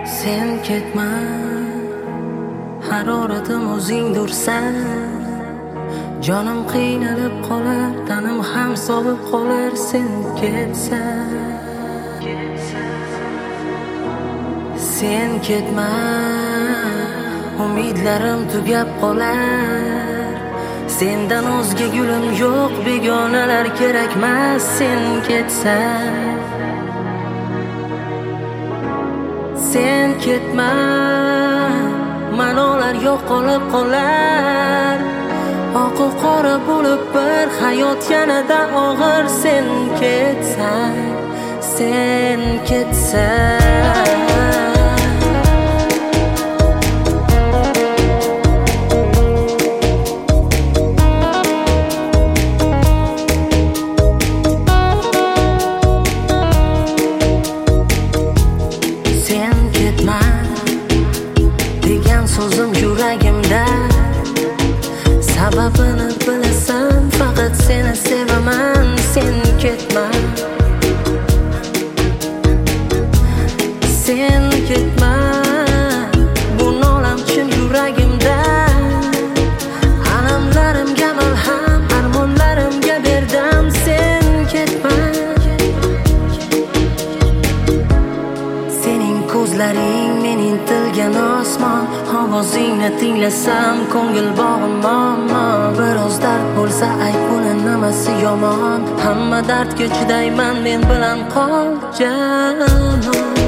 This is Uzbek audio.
Sen ketma, haroratim o'zingdursan. Jonim qiynalib qolar, tanim ham sovib qolar sen ketsan. Sen ketma, umidlarim tugab qolar. Sendan o'zga gulim yo'q, begonalar kerakmas sen ketsan. Sen ketma, ma'nolar yo'qolib qolar. Oqu qora bo'lib bir hayot yanada og'ir sen ketsan. Sen ketsan. So'zim yuragimda, sababini bilasan, faqat seni sevaman. Sen ketma, sen ketma, bu nolam chin yuragimda. Alamlarimga malham, armonlarimga berdim. Sen ketma, sening ko'zlaring men intilgan osmon. Ovozingni tinglasam ko'ngil bog'im muammo. Biroz dard bo'lsa ayt, buni nimasi yomon? Hamma dardga chidayman, men bilan qol jamoa.